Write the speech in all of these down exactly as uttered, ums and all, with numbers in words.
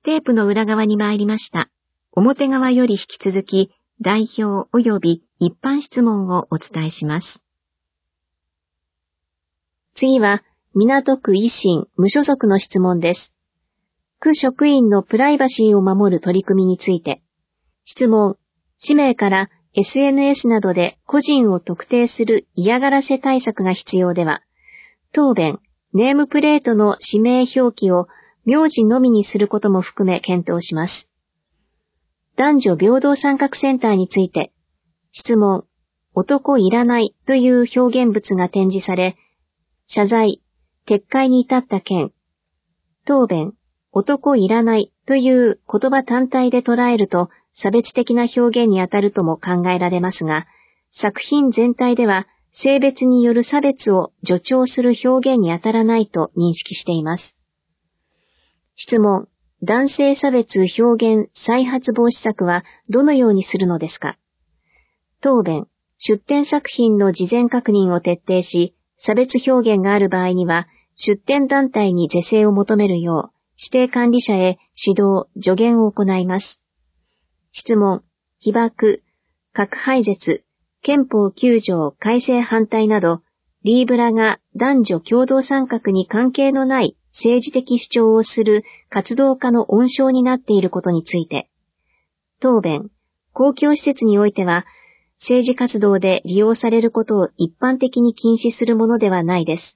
テープの裏側に参りました。表側より引き続き、代表及び一般質問をお伝えします。次は、港区維新無所属の質問です。区職員のプライバシーを守る取り組みについて。質問、氏名から エスエヌエス などで個人を特定する嫌がらせ対策が必要では、答弁、ネームプレートの氏名表記を名字のみにすることも含め検討します。男女平等参画センターについて、質問、男いらないという表現物が展示され、謝罪、撤回に至った件、答弁、男いらないという言葉単体で捉えると差別的な表現にあたるとも考えられますが、作品全体では性別による差別を助長する表現にあたらないと認識しています。質問、男性差別表現再発防止策はどのようにするのですか？答弁、出展作品の事前確認を徹底し、差別表現がある場合には、出展団体に是正を求めるよう、指定管理者へ指導、助言を行います。質問、被爆、核廃絶、憲法きゅう条改正反対など、リーブラが男女共同参画に関係のない政治的主張をする活動家の温床になっていることについて。答弁、公共施設においては、政治活動で利用されることを一般的に禁止するものではないです。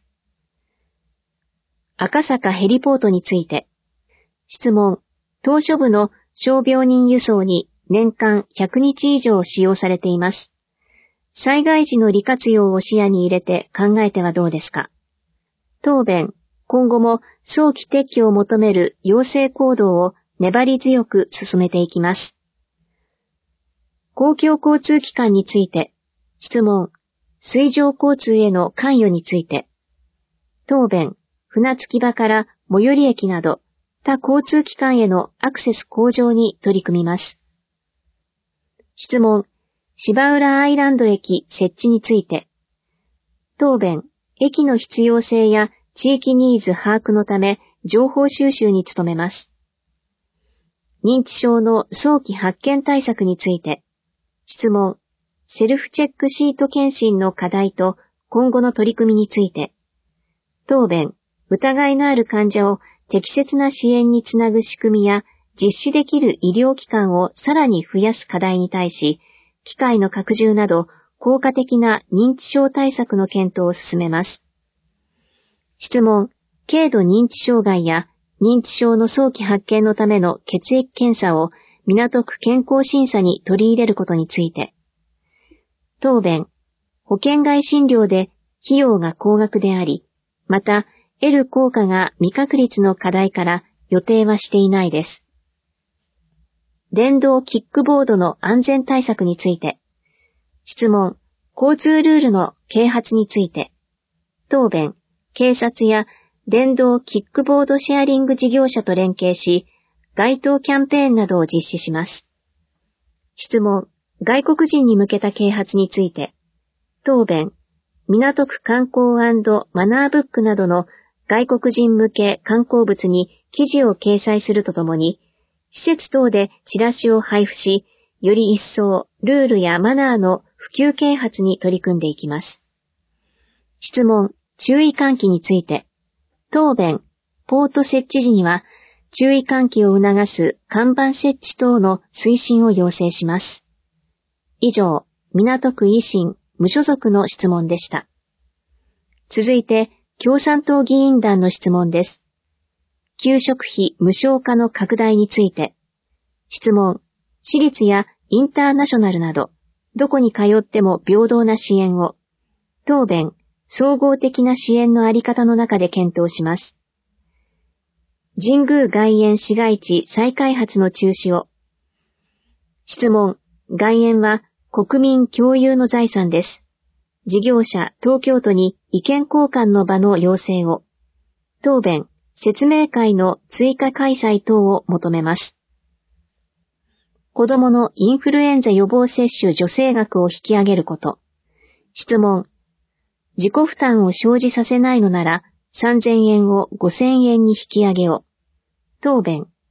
赤坂ヘリポートについて。質問、島しょ部の傷病人輸送に年間ひゃくにち以上使用されています。災害時の利活用を視野に入れて考えてはどうですか？答弁、今後も早期撤去を求める要請行動を粘り強く進めていきます。公共交通機関について。質問、水上交通への関与について。答弁、船着き場から最寄り駅など他交通機関へのアクセス向上に取り組みます。質問、芝浦アイランド駅設置について。答弁、駅の必要性や地域ニーズ把握のため情報収集に努めます。認知症の早期発見対策について。質問、セルフチェックシート検診の課題と今後の取り組みについて。答弁、疑いのある患者を適切な支援につなぐ仕組みや実施できる医療機関をさらに増やす課題に対し、機械の拡充など効果的な認知症対策の検討を進めます。質問、軽度認知障害や認知症の早期発見のための血液検査を港区健康審査に取り入れることについて。答弁、保険外診療で費用が高額であり、また得る効果が未確立の課題から予定はしていないです。電動キックボードの安全対策について。質問、交通ルールの啓発について。答弁、警察や電動キックボードシェアリング事業者と連携し、街頭キャンペーンなどを実施します。質問、外国人に向けた啓発について。答弁、港区観光&マナーブックなどの外国人向け観光物に記事を掲載するとともに、施設等でチラシを配布し、より一層ルールやマナーの普及啓発に取り組んでいきます。質問、注意喚起について。答弁、ポート設置時には、注意喚起を促す看板設置等の推進を要請します。以上、港区維新無所属の質問でした。続いて、共産党議員団の質問です。給食費無償化の拡大について。質問、私立やインターナショナルなど、どこに通っても平等な支援を。答弁、総合的な支援のあり方の中で検討します。神宮外苑市街地再開発の中止を。質問、外苑は国民共有の財産です。事業者東京都に意見交換の場の要請を。答弁、説明会の追加開催等を求めます。子どものインフルエンザ予防接種助成額を引き上げること。質問、自己負担を生じさせないのならさんぜんえんをごせんえんに引き上げを。答弁、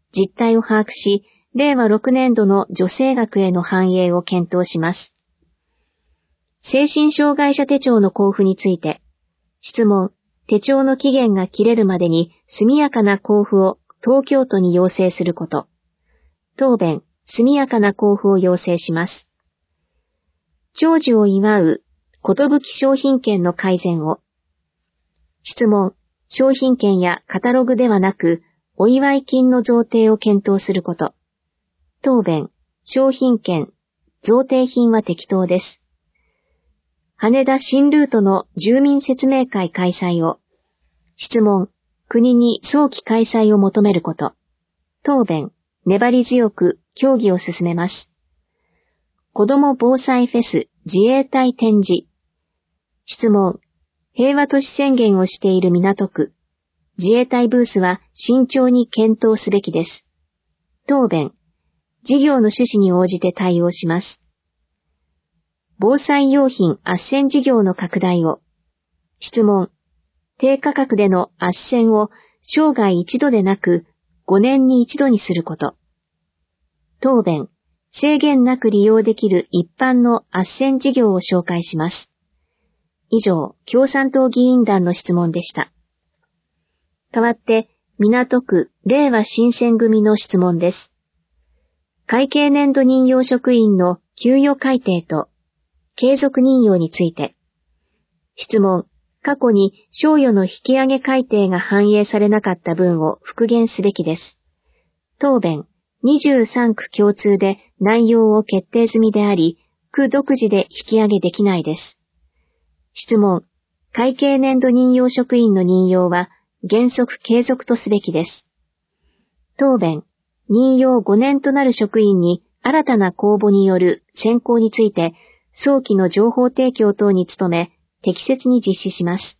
実態を把握し、れいわろくねんどの助成額への反映を検討します。精神障害者手帳の交付について、質問、手帳の期限が切れるまでに速やかな交付を東京都に要請すること。答弁、速やかな交付を要請します。長寿を祝う、寿商品券の改善を。質問、商品券やカタログではなく、お祝い金の贈呈を検討すること。答弁、商品券、贈呈品は適当です。羽田新ルートの住民説明会開催を。質問、国に早期開催を求めること。答弁、粘り強く協議を進めます。子ども防災フェス自衛隊展示。質問、平和都市宣言をしている港区。自衛隊ブースは慎重に検討すべきです。答弁、事業の趣旨に応じて対応します。防災用品斡旋事業の拡大を。質問、低価格での斡旋を生涯一度でなくごねんに一度にすること。答弁、制限なく利用できる一般の斡旋事業を紹介します。以上、共産党議員団の質問でした。代わって、港区令和新選組の質問です。会計年度任用職員の給与改定と継続任用について。質問、過去に賞与の引き上げ改定が反映されなかった分を復元すべきです。答弁、にじゅうさんく共通で内容を決定済みであり、区独自で引き上げできないです。質問、会計年度任用職員の任用は原則継続とすべきです。答弁、任用ごねんとなる職員に新たな公募による選考について、早期の情報提供等に努め、適切に実施します。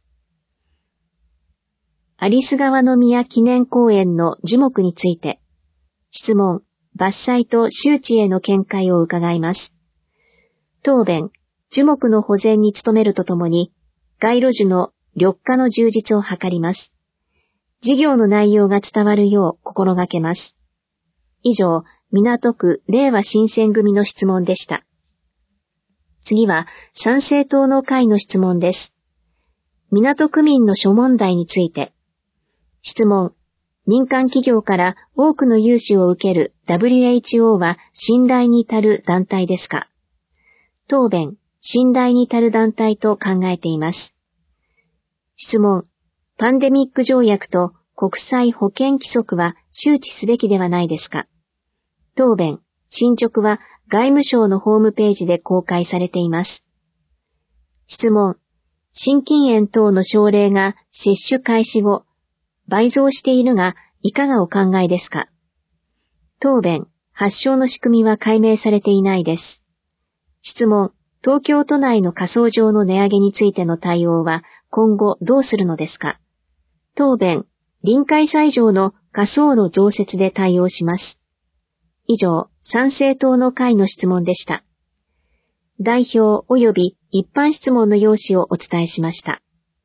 有栖川宮記念公園の樹木について、質問、伐採と周知への見解を伺います。答弁、樹木の保全に努めるとともに、街路樹の緑化の充実を図ります。事業の内容が伝わるよう心がけます。以上、港区令和新選組の質問でした。次は、参政党の会の質問です。港区民の諸問題について。質問、民間企業から多くの融資を受ける ダブリューエイチオー は信頼に足る団体ですか？答弁、信頼に足る団体と考えています。質問、パンデミック条約と国際保健規則は周知すべきではないですか？答弁、進捗は外務省のホームページで公開されています。質問、心筋炎等の症例が接種開始後、倍増しているが、いかがお考えですか？答弁、発症の仕組みは解明されていないです。質問、東京都内の火葬場の値上げについての対応は今後どうするのですか？答弁、臨海斎場の火葬炉増設で対応します。以上、参政党の会の質問でした。代表及び一般質問の要旨をお伝えしました。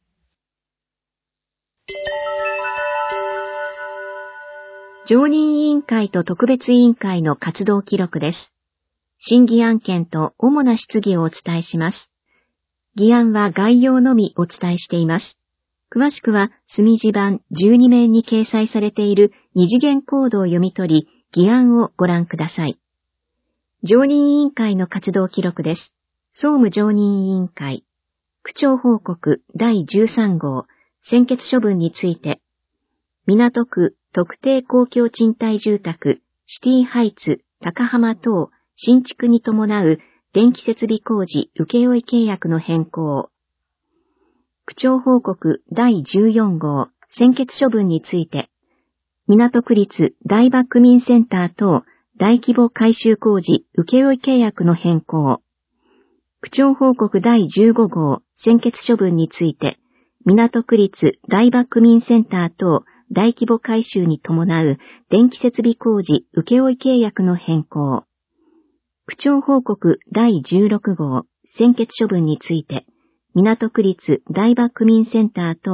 常任委員会と特別委員会の活動記録です。審議案件と主な質疑をお伝えします。議案は概要のみお伝えしています。詳しくは隅地版じゅうにめいに掲載されている二次元コードを読み取り、議案をご覧ください。常任委員会の活動記録です。総務常任委員会。区長報告だいじゅうさん号、専決処分について、港区特定公共賃貸住宅、シティハイツ、高浜等、新築に伴う電気設備工事請負契約の変更。区長報告だいじゅうよん号、専決処分について、港区立台場区民センター等大規模改修工事請負契約の変更。区長報告だいじゅうご号、専決処分について、港区立台場区民センター等大規模改修に伴う電気設備工事請負契約の変更。区長報告だいじゅうろく号、専決処分について、港区立台場区民センター等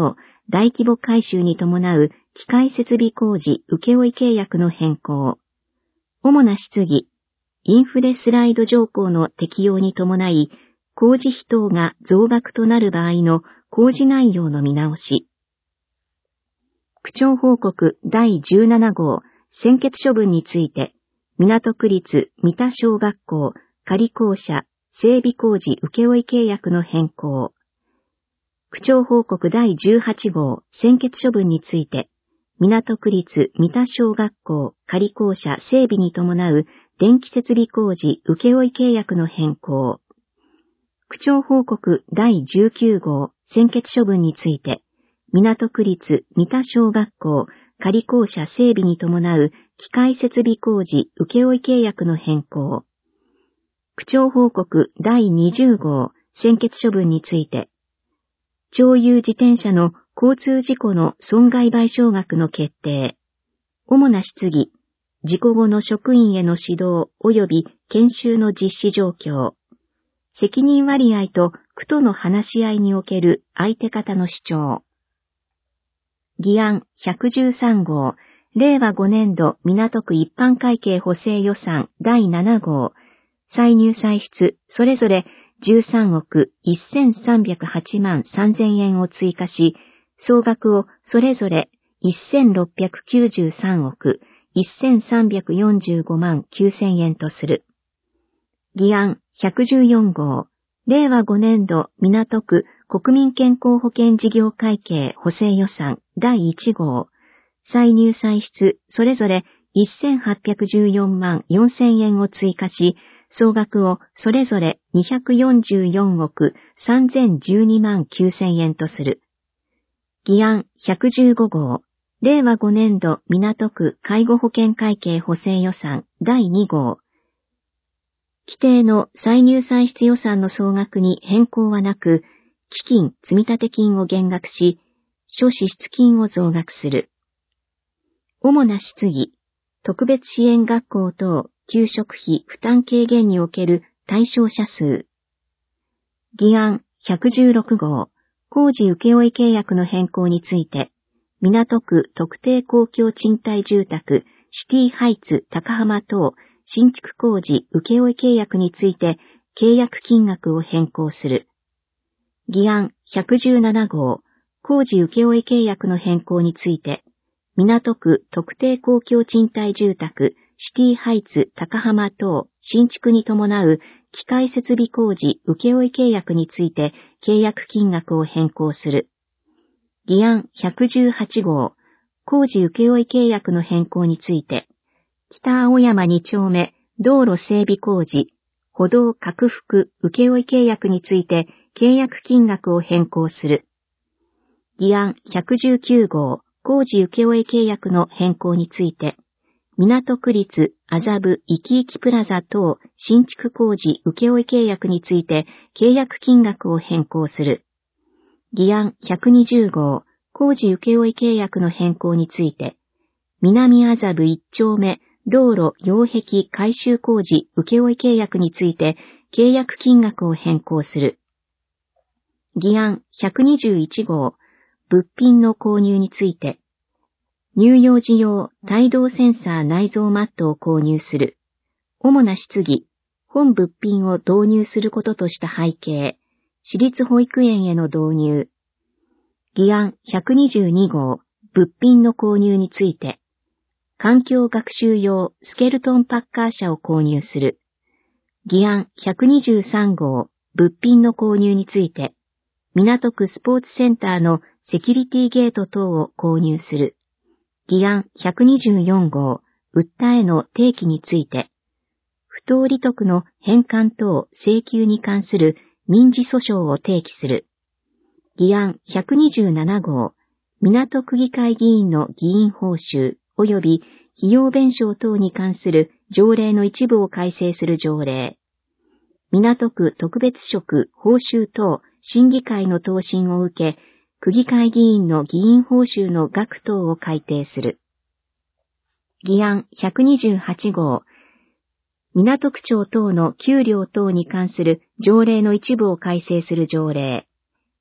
大規模改修に伴う機械設備工事請負契約の変更。主な質疑、インフレスライド条項の適用に伴い、工事費等が増額となる場合の工事内容の見直し。区長報告だいじゅうなな号専決処分について、港区立三田小学校仮校舎整備工事請負契約の変更。区長報告だいじゅうはち号専決処分について、港区立三田小学校仮校舎整備に伴う電気設備工事請負契約の変更。区長報告だいじゅうきゅう号専決処分について、港区立三田小学校仮校舎整備に伴う機械設備工事請負契約の変更。区長報告だいにじゅう号専決処分について、町有自転車の交通事故の損害賠償額の決定。主な質疑、事故後の職員への指導及び研修の実施状況。責任割合と区との話し合いにおける相手方の主張。議案ひゃくじゅうさん号、れいわごねんど港区一般会計補正予算だいなな号、歳入歳出それぞれじゅうさんおくせんさんびゃくはちまんさんぜんえんを追加し、総額をそれぞれせんろっぴゃくきゅうじゅうさんおくせんさんびゃくよんじゅうごまんきゅうせんえんとする。議案ひゃくじゅうよん号、れいわごねんど港区国民健康保険事業会計補正予算だいいち号、歳入歳出それぞれせんはっぴゃくじゅうよんまんよんせんえんを追加し、総額をそれぞれにひゃくよんじゅうよんおくさんぜんじゅうにまんきゅうせんえんとする。議案ひゃくじゅうご号、れいわごねんど港区介護保険会計補正予算だいに号、規定の歳入歳出予算の総額に変更はなく、基金積立金を減額し、諸支出金を増額する。主な質疑、特別支援学校等給食費負担軽減における対象者数。議案ひゃくじゅうろく号、工事請負契約の変更について、港区特定公共賃貸住宅シティハイツ高浜等新築工事請負契約について契約金額を変更する。議案ひゃくじゅうなな号、工事請負契約の変更について、港区特定公共賃貸住宅シティハイツ高浜等新築に伴う機械設備工事請負契約について契約金額を変更する。議案ひゃくじゅうはち号、工事請負契約の変更について、北青山に丁目道路整備工事、歩道拡幅請負契約について契約金額を変更する。議案ひゃくじゅうきゅう号、工事請負契約の変更について、港区立麻布いきいきプラザ等新築工事請負契約について契約金額を変更する。議案ひゃくにじゅう号、工事請負契約の変更について、南麻布いち丁目道路擁壁改修工事請負契約について契約金額を変更する。議案ひゃくにじゅういち号、物品の購入について、乳幼児用帯動センサー内蔵マットを購入する。主な質疑、本物品を導入することとした背景、私立保育園への導入。議案ひゃくにじゅうに号、物品の購入について、環境学習用スケルトンパッカー車を購入する。議案ひゃくにじゅうさん号、物品の購入について、港区スポーツセンターのセキュリティゲート等を購入する。議案ひゃくにじゅうよん号、訴えの提起について、不当利得の返還等請求に関する民事訴訟を提起する。議案ひゃくにじゅうなな号、港区議会議員の議員報酬及び費用弁償等に関する条例の一部を改正する条例。港区特別職報酬等審議会の答申を受け、区議会議員の議員報酬の額等を改定する。議案ひゃくにじゅうはち号、港区長等の給料等に関する条例の一部を改正する条例。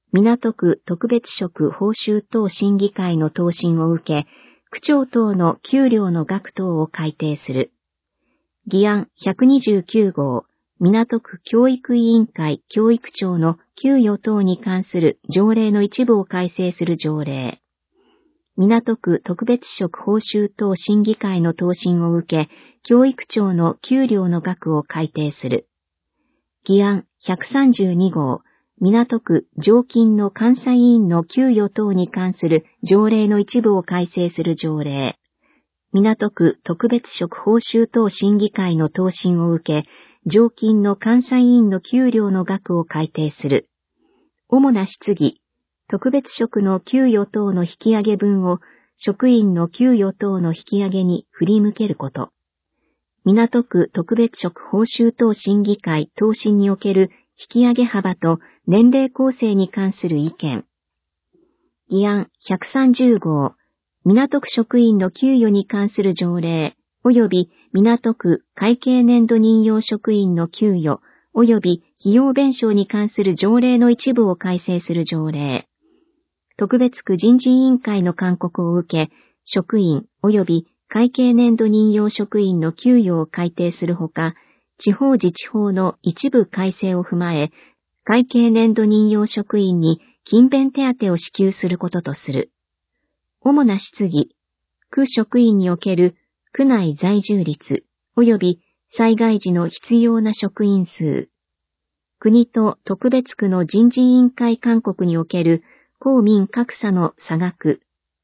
港区特別職報酬等審議会の答申を受け、区長等の給料の額等を改定する。議案ひゃくにじゅうきゅう号、港区教育委員会教育長の給与等に関する条例の一部を改正する条例。港区特別職報酬等審議会の答申を受け、教育長の給料の額を改定する。議案ひゃくさんじゅうに号、港区常勤の監査委員の給与等に関する条例の一部を改正する条例。港区特別職報酬等審議会の答申を受け、常勤の監査委員の給料の額を改定する。主な質疑、特別職の給与等の引き上げ分を職員の給与等の引き上げに振り向けること。港区特別職報酬等審議会答申における引き上げ幅と年齢構成に関する意見。議案ひゃくさんじゅう号、港区職員の給与に関する条例、及び港区会計年度任用職員の給与、及び費用弁償に関する条例の一部を改正する条例。特別区人事委員会の勧告を受け、職員及び会計年度任用職員の給与を改定するほか、地方自治法の一部改正を踏まえ、会計年度任用職員に勤勉手当を支給することとする。主な質疑、区職員における区内在住率及び災害時の必要な職員数、国と特別区の人事委員会勧告における公民格差の差額。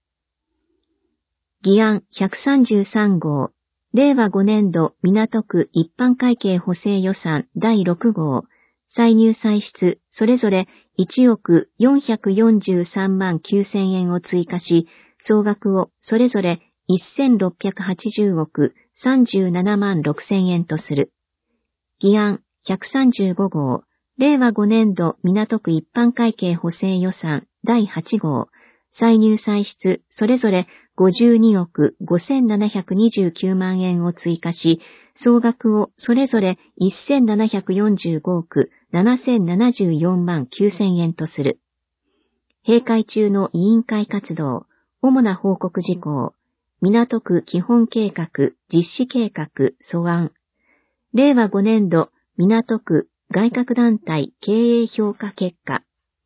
議案ひゃくさんじゅうさん号、令和ご年度港区一般会計補正予算だいろく号、歳入歳出それぞれいちおくよんひゃくよんじゅうさんまんきゅうせんえんを追加し、総額をそれぞれせんろっぴゃくはちじゅうおくさんじゅうななまんろくせんえんとする。議案ひゃくさんじゅうご号、令和ご年度港区一般会計補正予算だいはち号、歳入歳出それぞれごじゅうにおくごせんななひゃくにじゅうきゅうまんえんを追加し、総額をそれぞれせんななひゃくよんじゅうごおくななせんななじゅうよんまんきゅうせんえんとする。閉会中の委員会活動、主な報告事項、港区基本計画、実施計画、素案。令和ご年度港区外郭団体経営評価結果。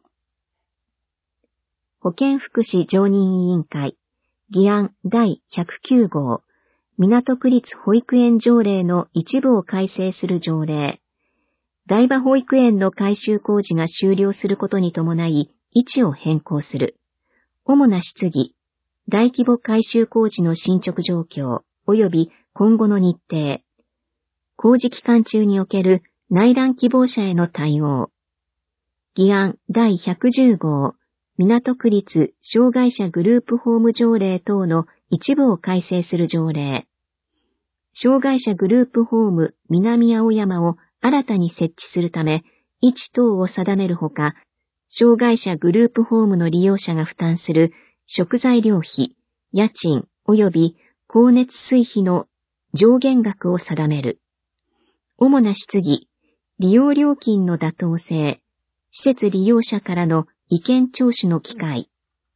保健福祉常任委員会、議案だいひゃくきゅう号、港区立保育園条例の一部を改正する条例。台場保育園の改修工事が終了することに伴い、位置を変更する。主な質疑、大規模改修工事の進捗状況、及び今後の日程。工事期間中における内覧希望者への対応。議案だいひゃくじゅう号、港区立障害者グループホーム条例等の一部を改正する条例。障害者グループホーム南青山を新たに設置するため、位置等を定めるほか、障害者グループホームの利用者が負担する食材料費、家賃及び光熱水費の上限額を定める。主な質疑、利用料金の妥当性、施設利用者からの意見聴取の機会。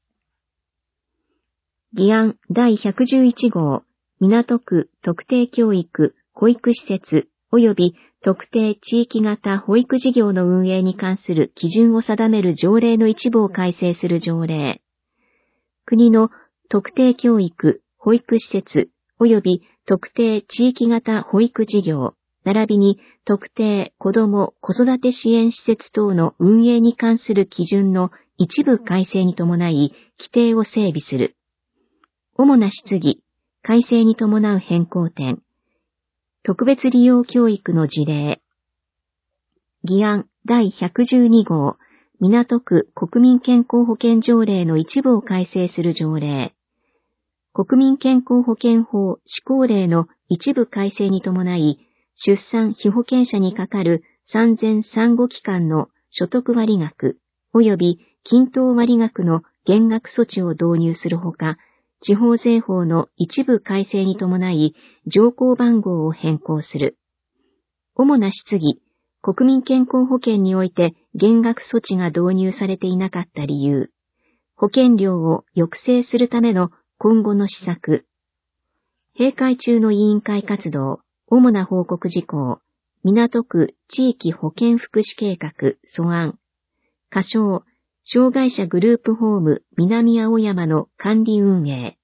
議案だいひゃくじゅういち号、港区特定教育、保育施設及び特定地域型保育事業の運営に関する基準を定める条例の一部を改正する条例。国の特定教育、保育施設及び特定地域型保育事業、並びに特定子ども子育て支援施設等の運営に関する基準の一部改正に伴い、規定を整備する。主な質疑、改正に伴う変更点。特別利用教育の事例。議案だいひゃくじゅうに号、港区国民健康保険条例の一部を改正する条例。国民健康保険法施行令の一部改正に伴い、出産被保険者にかかる産前産後期間の所得割額及び均等割額の減額措置を導入するほか、地方税法の一部改正に伴い、条項番号を変更する。主な質疑、 国民健康保険において減額措置が導入されていなかった理由、保険料を抑制するための今後の施策、閉会中の委員会活動、主な報告事項、港区地域保健福祉計画素案、仮称、障害者グループホーム南青山の管理運営。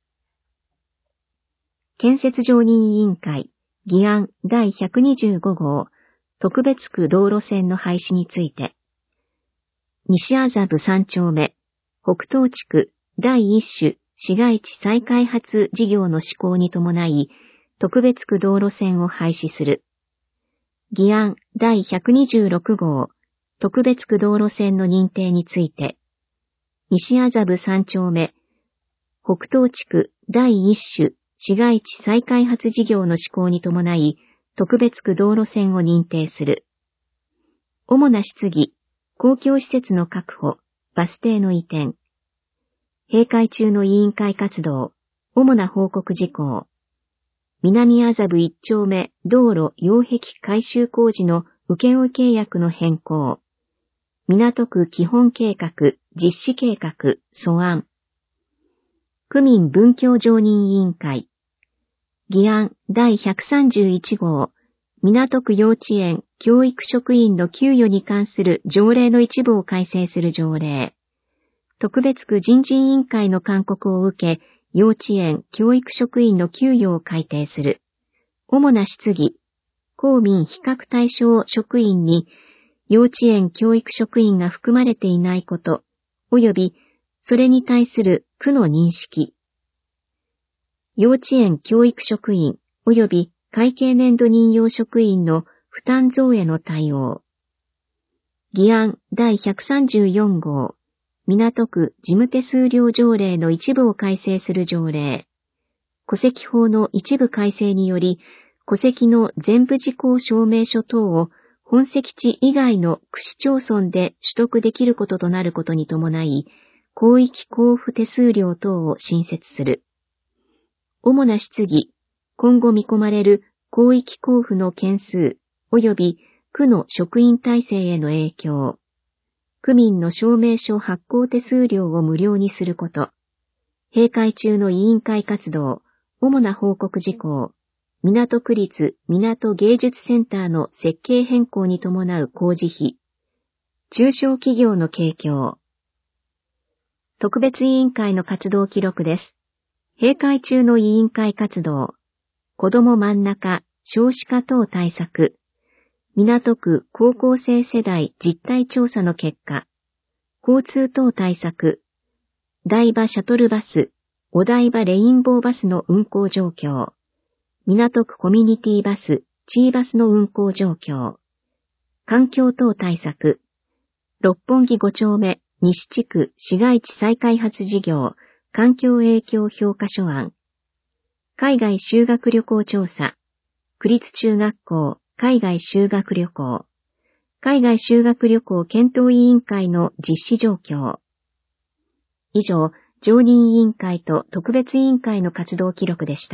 建設常任委員会、議案だいひゃくにじゅうご号、特別区道路線の廃止について、西麻布さん丁目、北東地区第一種市街地再開発事業の施行に伴い、特別区道路線を廃止する。議案だいひゃくにじゅうろく号、特別区道路線の認定について、西麻布さん丁目、北東地区第一種市街地再開発事業の施行に伴い、特別区道路線を認定する。主な質疑、公共施設の確保、バス停の移転。閉会中の委員会活動、主な報告事項。南麻布いち丁目道路擁壁改修工事の請負契約の変更。港区基本計画、実施計画、素案。区民文教常任委員会。議案だいひゃくさんじゅういち号、港区幼稚園教育職員の給与に関する条例の一部を改正する条例。特別区人事委員会の勧告を受け、幼稚園教育職員の給与を改定する。主な質疑、公民比較対象職員に幼稚園教育職員が含まれていないこと、及びそれに対する区の認識。幼稚園教育職員及び会計年度任用職員の負担増への対応。議案だいひゃくさんじゅうよん号、港区事務手数料条例の一部を改正する条例。戸籍法の一部改正により、戸籍の全部事項証明書等を本籍地以外の区市町村で取得できることとなることに伴い、広域交付手数料等を新設する。主な質疑、今後見込まれる広域交付の件数及び区の職員体制への影響。区民の証明書発行手数料を無料にすること。閉会中の委員会活動、主な報告事項。港区立港芸術センターの設計変更に伴う工事費。中小企業の景況。特別委員会の活動記録です。閉会中の委員会活動。子ども真ん中少子化等対策。港区高校生世代実態調査の結果。交通等対策。台場シャトルバス、お台場レインボーバスの運行状況。港区コミュニティバス、チーバスの運行状況。環境等対策。六本木ご丁目、西地区市街地再開発事業、環境影響評価書案。海外修学旅行調査。区立中学校、海外修学旅行。海外修学旅行検討委員会の実施状況。以上、常任委員会と特別委員会の活動記録でした。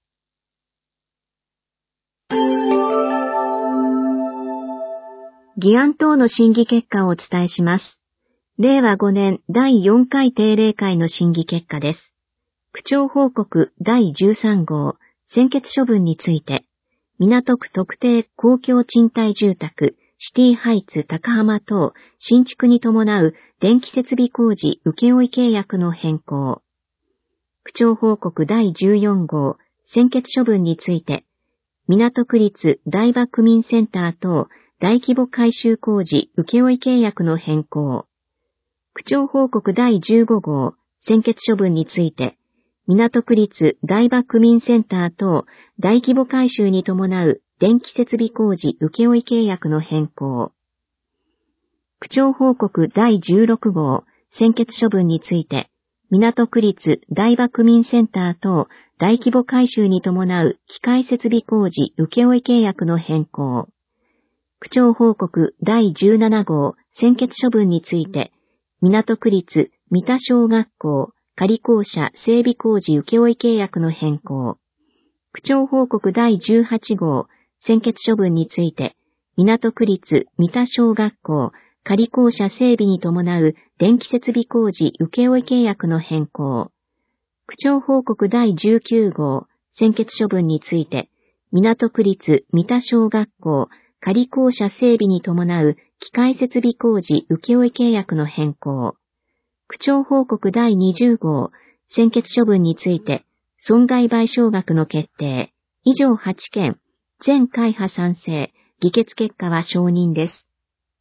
議案等の審議結果をお伝えします。れいわごねんだいよんかい定例会の審議結果です。区長報告だいじゅうさん号、専決処分について、港区特定公共賃貸住宅、シティハイツ高浜等、新築に伴う電気設備工事請負契約の変更。区長報告だいじゅうよん号、専決処分について、港区立台場区民センター等、大規模改修工事請負契約の変更。区長報告だいじゅうご号、専決処分について、港区立台場区民センター等大規模改修に伴う電気設備工事請負契約の変更。区長報告だいじゅうろく号、専決処分について、港区立台場区民センター等大規模改修に伴う機械設備工事請負契約の変更。区長報告だいじゅうなな号、専決処分について、港区立三田小学校仮校舎整備工事請負契約の変更。区長報告だいじゅうはち号、専決処分について、 港区立三田小学校仮校舎整備に伴う電気設備工事請負契約の変更。区長報告だいじゅうきゅう号専決処分について、港区立三田小学校仮校舎整備に伴う機械設備工事請負契約の変更。区長報告だいにじゅう号専決処分について、損害賠償額の決定。以上はちけん、全会派賛成、議決結果は承認です。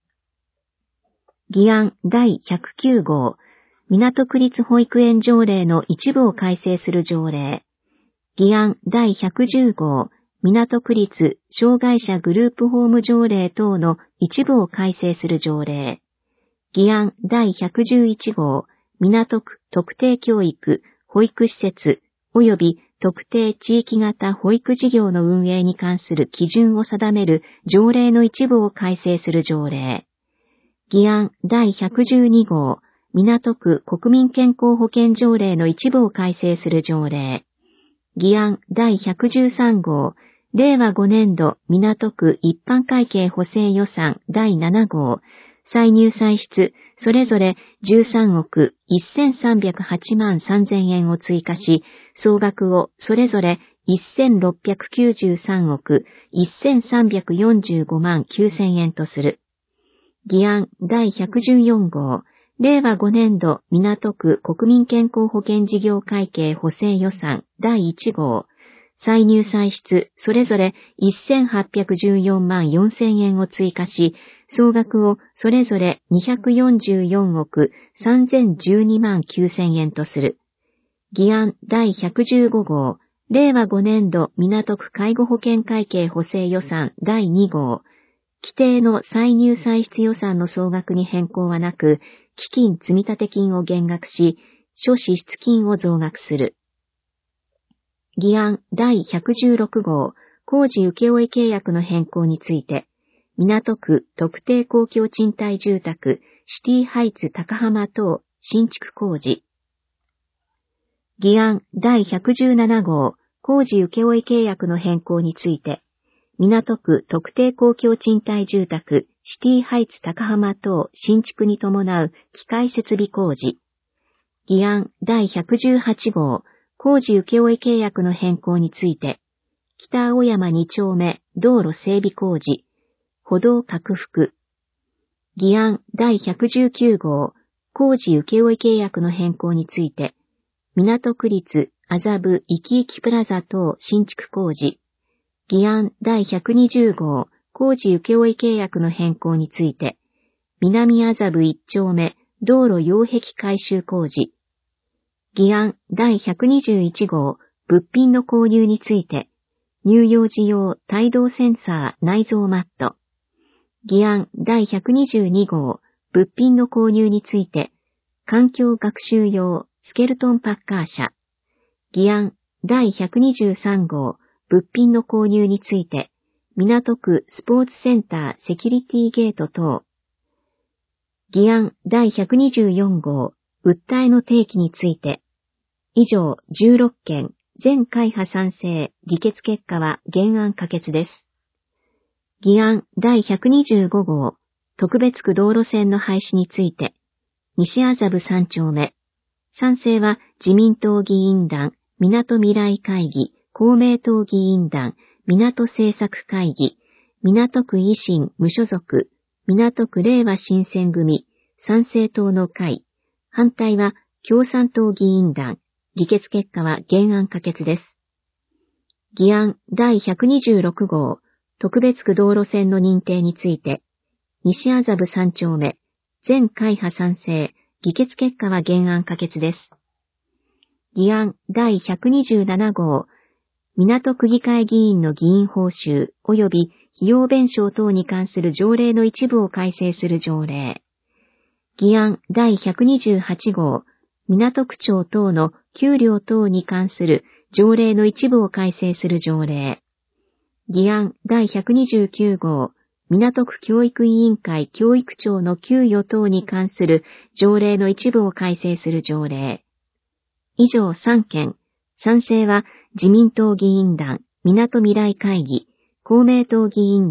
議案だいひゃくきゅう号、港区立保育園条例の一部を改正する条例。議案だいひゃくじゅう号、港区立障害者グループホーム条例等の一部を改正する条例。議案だいひゃくじゅういち号、港区特定教育、保育施設、及び特定地域型保育事業の運営に関する基準を定める条例の一部を改正する条例。議案だいひゃくじゅうに号、港区国民健康保険条例の一部を改正する条例。議案だいひゃくじゅうさん号、れいわごねんど港区一般会計補正予算だいなな号、歳入歳出それぞれじゅうさんおくせんさんびゃくはちまんさんぜんえんを追加し、総額をそれぞれせんろっぴゃくきゅうじゅうさんおくせんさんびゃくよんじゅうごまんきゅうせんえんとする。議案だいひゃくじゅうよん号、れいわごねんど港区国民健康保険事業会計補正予算だいいち号、歳入歳出それぞれせんはっぴゃくじゅうよんまんよんせんえんを追加し、総額をそれぞれにひゃくよんじゅうよんおくさんぜんじゅうにまんきゅうせんえんとする。議案だいひゃくじゅうご号、れいわごねんど港区介護保険会計補正予算だいに号、規定の歳入歳出予算の総額に変更はなく、基金積立金を減額し、諸支出金を増額する。議案だいひゃくじゅうろく号、工事請負契約の変更について、港区特定公共賃貸住宅シティハイツ高浜等新築工事。議案だいひゃくじゅうなな号、工事請負契約の変更について、港区特定公共賃貸住宅シティハイツ高浜等新築に伴う機械設備工事。議案だいひゃくじゅうはち号、工事請負契約の変更について、北青山に丁目道路整備工事、歩道拡幅。議案だいひゃくじゅうきゅう号、工事請負契約の変更について、港区立麻布いきいきプラザ等新築工事。議案だいひゃくにじゅう号、工事請負契約の変更について、南麻布いち丁目道路擁壁改修工事。議案だいひゃくにじゅういち号、物品の購入について、乳幼児用帯動センサー内蔵マット。議案だいひゃくにじゅうに号、物品の購入について、環境学習用スケルトンパッカー車。議案だいひゃくにじゅうさん号、物品の購入について、港区スポーツセンターセキュリティゲート等。議案だいひゃくにじゅうよん号、訴えの提起について、以上じゅうろっけん、全会派賛成、議決結果は原案可決です。議案だいひゃくにじゅうご号、特別区道路線の廃止について、西麻布さん丁目。賛成は自民党議員団、港未来会議、公明党議員団、港政策会議、港区維新無所属、港区令和新選組、参政党の会。反対は共産党議員団。議決結果は原案可決です。議案だいひゃくにじゅうろく号、特別区道路線の認定について、西麻布さん丁目、全会派賛成、議決結果は原案可決です。議案だいひゃくにじゅうなな号、港区議会議員の議員報酬及び費用弁償等に関する条例の一部を改正する条例。議案だいひゃくにじゅうはち号、港区長等の給料等に関する条例の一部を改正する条例。議案だいひゃくにじゅうきゅう号、港区教育委員会教育長の給与等に関する条例の一部を改正する条例。以上さんけん、賛成は自民党議員団、港未来会議、公明党議員団、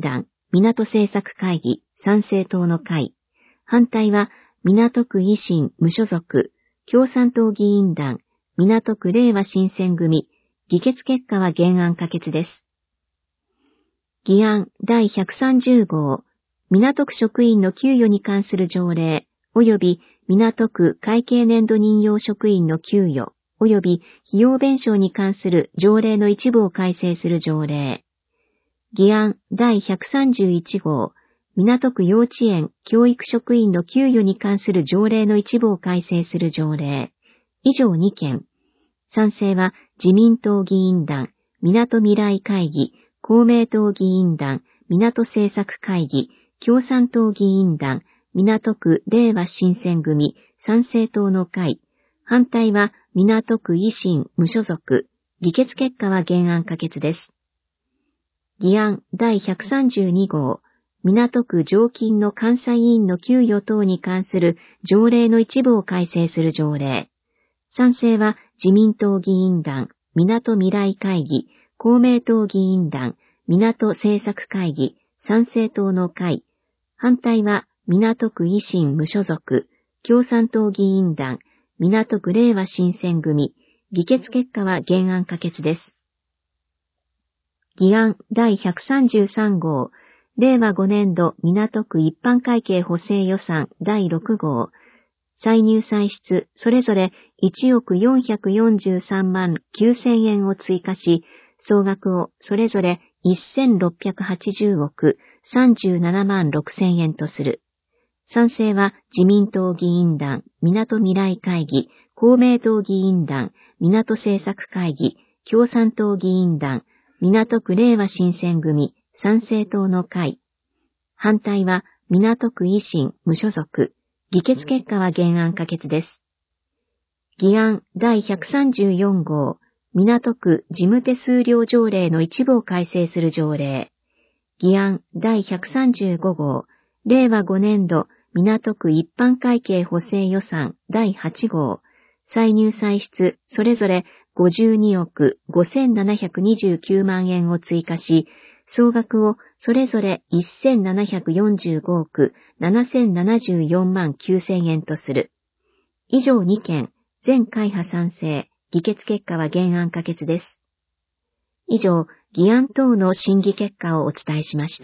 港政策会議参政党の会。反対は港区維新無所属、共産党議員団、港区令和新選組。議決結果は原案可決です。議案だいひゃくさんじゅう号、港区職員の給与に関する条例、及び港区会計年度任用職員の給与、及び費用弁償に関する条例の一部を改正する条例。議案だいひゃくさんじゅういち号、港区幼稚園教育職員の給与に関する条例の一部を改正する条例。以上に件。賛成は自民党議員団、港未来会議、公明党議員団、港政策会議、共産党議員団、港区令和新選組、参政党の会。反対は港区維新無所属。議決結果は原案可決です。議案だいひゃくさんじゅうに号、港区常勤の監査委員の給与等に関する条例の一部を改正する条例。賛成は自民党議員団、港未来会議、公明党議員団、港政策会議、参政党の会。反対は港区維新無所属、共産党議員団、港区令和新選組。議決結果は原案可決です。議案だいひゃくさんじゅうさん号、令和ご年度港区一般会計補正予算だいろく号。歳入歳出それぞれいちおくよんひゃくよんじゅうさんまんきゅうせんえんを追加し、総額をそれぞれせんろっぴゃくはちじゅうおくさんじゅうななまんろくせんえんとする。賛成は自民党議員団、港未来会議、公明党議員団、港政策会議、共産党議員団、港区令和新選組、参政党の会。反対は港区維新無所属。議決結果は原案可決です。議案だいひゃくさんじゅうよん号、港区事務手数料条例の一部を改正する条例。議案だいひゃくさんじゅうご号、令和ご年度港区一般会計補正予算だいはち号、歳入歳出それぞれごじゅうにおくごせんななひゃくにじゅうきゅうまんえんを追加し、総額をそれぞれせんななひゃくよんじゅうごおくななせんななじゅうよんまんきゅうせんえんとする。以上に件、全会派賛成、議決結果は原案可決です。以上、議案等の審議結果をお伝えしました。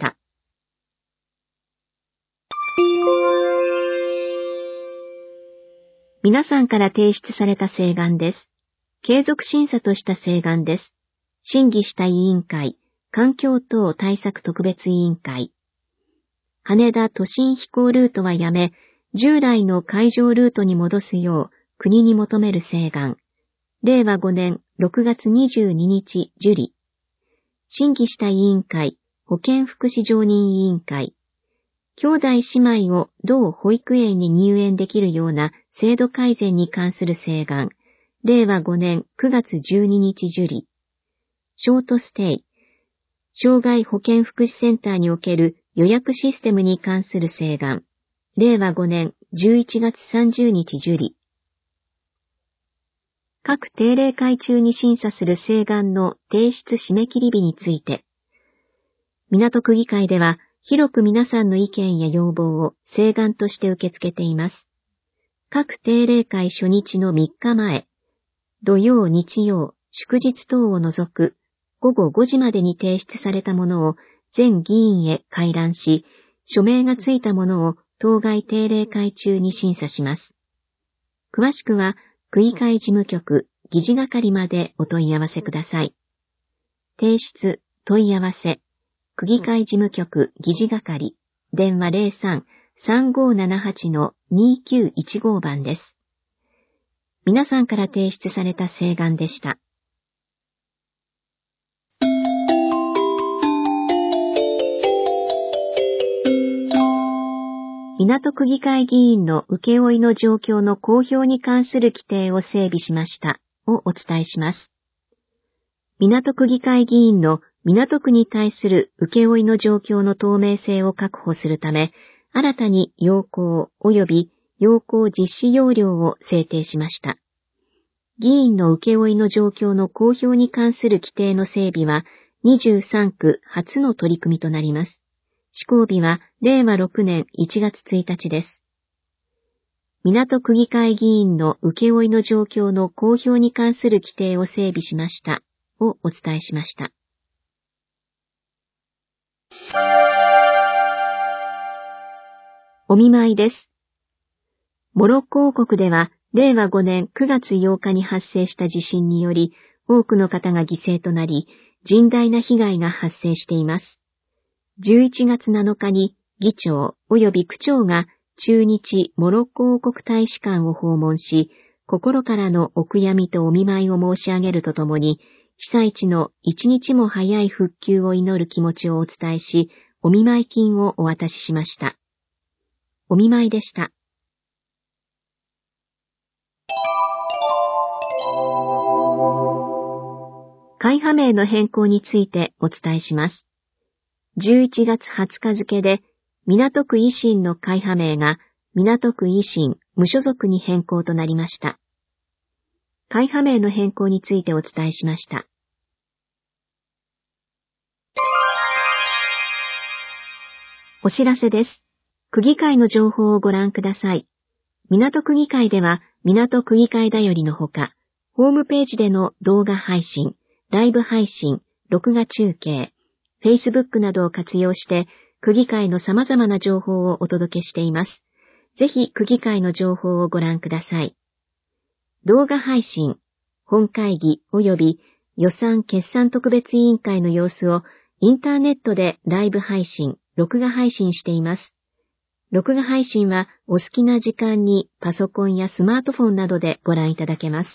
皆さんから提出された請願です。継続審査とした請願です。審議した委員会、環境等対策特別委員会。羽田都心飛行ルートはやめ、従来の海上ルートに戻すよう国に求める請願。れいわごねんろくがつにじゅうににち受理。審議した委員会、保健福祉常任委員会。兄弟姉妹を同保育園に入園できるような制度改善に関する請願。れいわごねんくがつじゅうににち受理。ショートステイ。障害保健福祉センターにおける予約システムに関する請願。れいわごねんじゅういちがつさんじゅうにち受理。各定例会中に審査する請願の提出締め切り日について、港区議会では広く皆さんの意見や要望を請願として受け付けています。各定例会初日のみっかまえ、土曜、日曜、祝日等を除くごごごじまでに提出されたものを全議員へ回覧し、署名がついたものを当該定例会中に審査します。詳しくは、区議会事務局、議事係までお問い合わせください。提出、問い合わせ、区議会事務局、議事係、電話 ゼロさん さんごーななはち のにきゅういちご 番です。皆さんから提出された請願でした。港区議会議員の請負の状況の公表に関する規定を整備しましたをお伝えします。港区議会議員の港区に対する請負の状況の透明性を確保するため、新たに要項及び要項実施要領を制定しました。議員の請負の状況の公表に関する規定の整備はにじゅうさんく初の取り組みとなります。 施行日はれいわろくねんいちがつついたちです。港区議会議員の請負の状況の公表に関する規定を整備しましたをお伝えしました。お見舞いです。モロッコ王国ではれいわごねんくがつようかに発生した地震により多くの方が犠牲となり甚大な被害が発生しています。じゅういちがつなのかに議長及び区長が駐日モロッコ王国大使館を訪問し、心からのお悔やみとお見舞いを申し上げるとともに、被災地の一日も早い復旧を祈る気持ちをお伝えし、お見舞い金をお渡ししました。お見舞いでした。会派名の変更についてお伝えします。じゅういちがつはつか付で、港区維新の会派名が港区維新無所属に変更となりました。会派名の変更についてお伝えしました。お知らせです。区議会の情報をご覧ください。港区議会では港区議会だよりのほか、ホームページでの動画配信、ライブ配信、録画中継、Facebook などを活用して、区議会の様々な情報をお届けしています。ぜひ区議会の情報をご覧ください。動画配信、本会議及び予算決算特別委員会の様子をインターネットでライブ配信、録画配信しています。録画配信はお好きな時間にパソコンやスマートフォンなどでご覧いただけます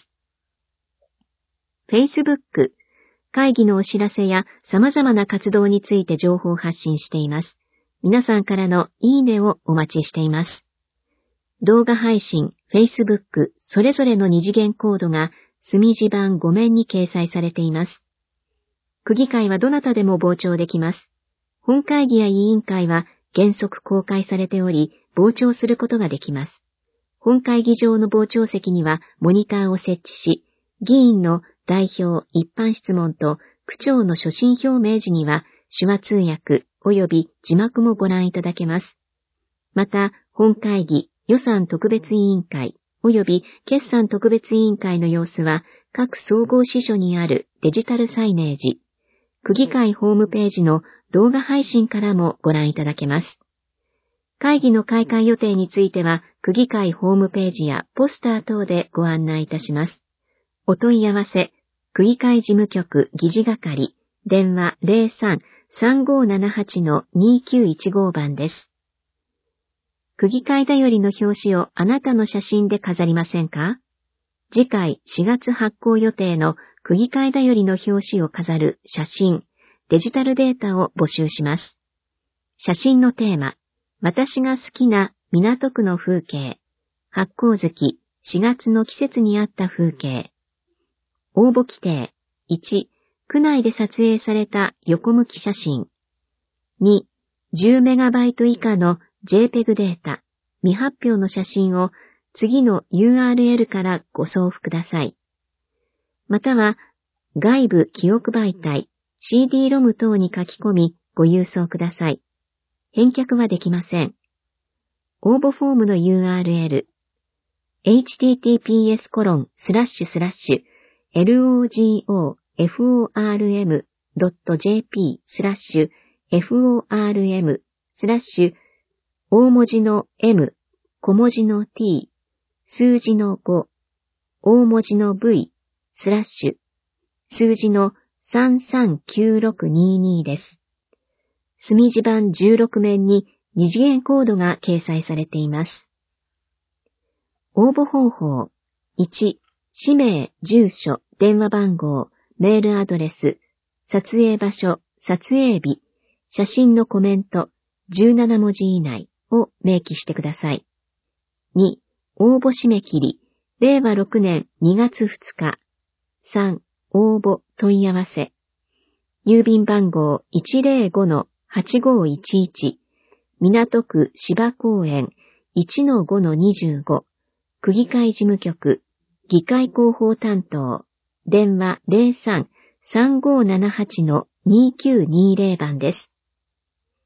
。Facebook、会議のお知らせや様々な活動について情報発信しています。皆さんからのいいねをお待ちしています。動画配信、Facebook、それぞれの二次元コードが墨字版ご面に掲載されています。区議会はどなたでも傍聴できます。本会議や委員会は原則公開されており、傍聴することができます。本会議場の傍聴席にはモニターを設置し、議員の代表一般質問と区長の所信表明時には手話通訳及び字幕もご覧いただけます。また、本会議、予算特別委員会及び決算特別委員会の様子は各総合支所にあるデジタルサイネージ、区議会ホームページの動画配信からもご覧いただけます。会議の開会予定については区議会ホームページやポスター等でご案内いたします。お問い合わせ、区議会事務局議事係、電話 ゼロさん さんごーななはち のにきゅういちご 番です。区議会だよりの表紙をあなたの写真で飾りませんか？次回しがつ発行予定の区議会だよりの表紙を飾る写真、デジタルデータを募集します。写真のテーマ、私が好きな港区の風景、発行月、しがつの季節に合った風景。応募規定、いち、区内で撮影された横向き写真。に、じゅうメガバイト以下の ジェーペグ データ、未発表の写真を次の ユーアールエル からご送付ください。または、外部記憶媒体、シーディー ロム等に書き込みご郵送ください。返却はできません。応募フォームの ユーアールエル、エイチティーティーピーエスコロンスラッシュスラッシュエルオージーオーエフオーアールエムドットジェーピースラッシュエフオーアールエムスラッシュ大文字の M、小文字の T、数字のご、大文字の V、スラッシュ、数字のさんさんきゅうろくににです。墨字版じゅうろく面に二次元コードが掲載されています。応募方法、いち、氏名、住所、電話番号、メールアドレス、撮影場所、撮影日、写真のコメント、じゅうなな文字以内を明記してください。に、応募締め切り、れいわろくねんにがつふつか。さん、応募問い合わせ。郵便番号 いちぜろごのはちごいちいち、港区芝公園 いちのごのにじゅうご、区議会事務局、議会広報担当、電話 ゼロさん さんごーななはち のにきゅうにゼロ 番です。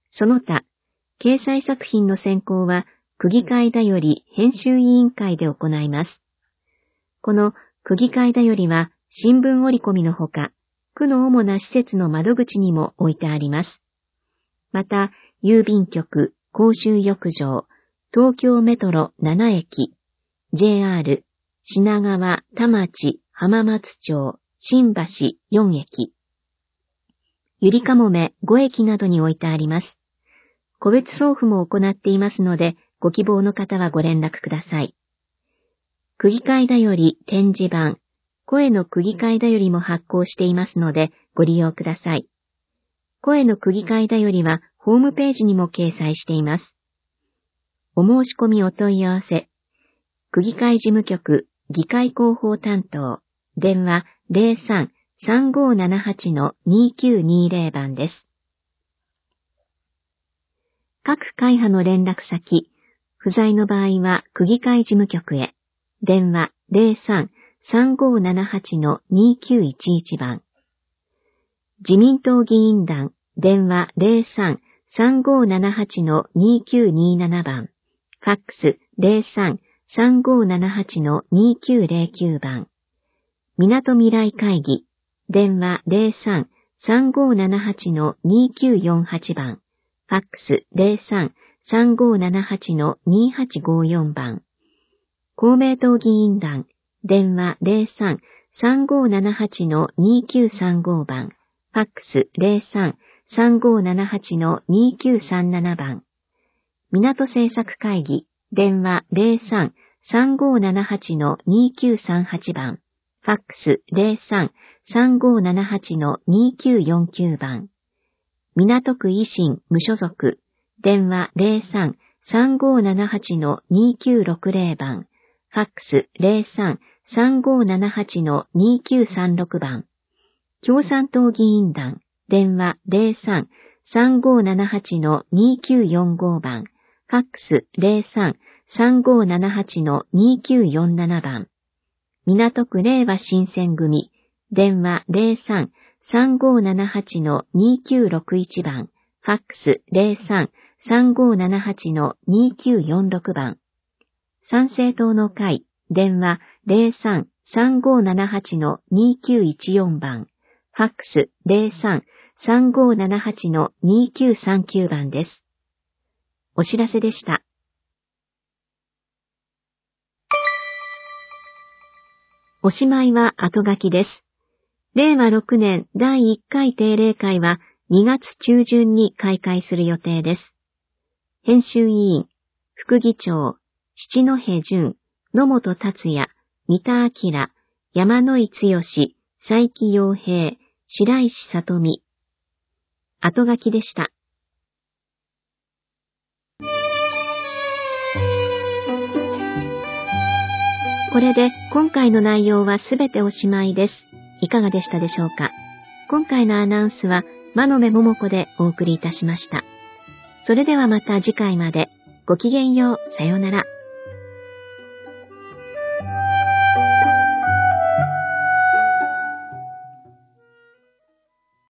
その他、掲載作品の選考は区議会だより編集委員会で行います。この区議会だよりは新聞折り込みのほか、区の主な施設の窓口にも置いてあります。また、郵便局、公衆浴場、東京メトロななえき、ジェイアール、品川、田町、浜松町、新橋よんえき、ゆりかもめごえきなどに置いてあります。個別送付も行っていますので、ご希望の方はご連絡ください。区議会だより展示版、声の区議会だよりも発行していますので、ご利用ください。声の区議会だよりは、ホームページにも掲載しています。お申し込みお問い合わせ、区議会事務局、議会広報担当、電話 ゼロさん さんごーななはち のにきゅうにーぜろ 番です。各会派の連絡先、不在の場合は区議会事務局へ、電話 ゼロさん さんごーななはち のにきゅういちいち 番。自民党議員団、電話 ゼロさん さんごーななはち のにきゅうにーなな 番。ファックス ゼロさん さんごーななはち のにきゅうゼロきゅう 番。みなとみらい会議、電話 ゼロさん さんごーななはち のにきゅうよんはち 番。ファックス ゼロさん さんごーななはち のにはちごーよん 番。公明党議員団、電話 ゼロさん さんごーななはち のにきゅうさんご 番。ファックス ゼロさん さんごーななはち のにきゅうさんなな 番。港政策会議、電話 ゼロさん さんごーななはち のにきゅうさんはち 番。ファックス ゼロさん さんごーななはち のにきゅうよんきゅう 番。港区維新無所属、電話 ゼロさん さんごーななはち のにきゅうろくゼロ 番。ファックス ゼロさん さんごーななはち のにきゅうさんろく 番。共産党議員団、電話 ゼロさん さんごーななはち のにきゅうよんご 番。ファックス ゼロさん さんごーななはち のにきゅうよんなな 番。港区令和新選組、電話 ゼロさん さんごーななはち のにきゅうろくいち 番。ファックス ゼロさん さんごーななはち のにきゅうよんろく 番。参政党の会、電話 ゼロさん さんごーななはち のにきゅういちよん 番。ファックス ゼロさん さんごーななはち のにきゅうさんきゅう 番です。お知らせでした。おしまいは後書きです。れいわろくねんだいいっかい定例会はにがつ中旬に開会する予定です。編集委員、副議長、七戸淳、野本達也、三田明、山井剛、佐伯洋平、白石里美。後書きでした。これで今回の内容はすべておしまいです。いかがでしたでしょうか。今回のアナウンスは真鍋桃子でお送りいたしました。それではまた次回まで。ごきげんよう。さようなら。